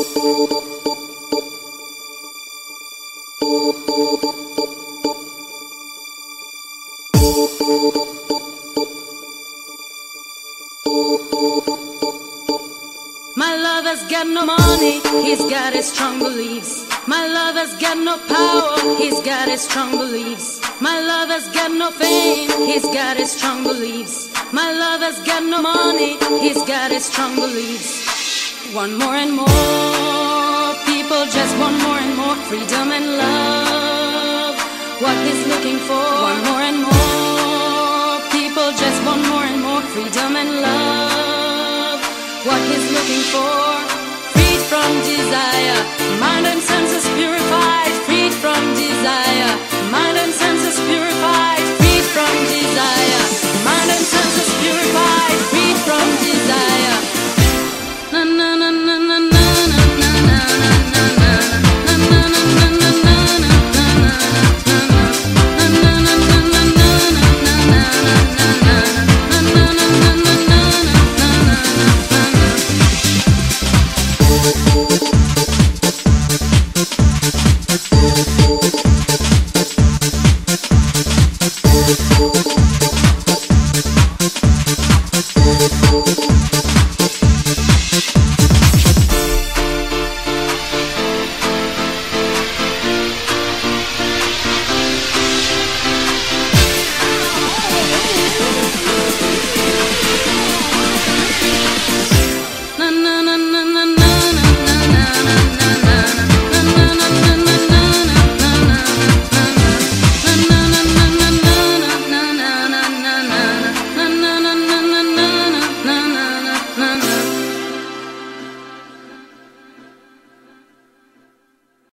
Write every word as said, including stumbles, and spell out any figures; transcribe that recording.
My lover's got no money, he's got his strong beliefs. My lover's got no power, he's got his strong beliefs. My lover's got no fame, he's got his strong beliefs. My lover's got no money, he's got his strong beliefs. Want more and more, people just want more and more freedom and love, what he's looking for. Want more and more, people just want more and more freedom and love, what he's looking for.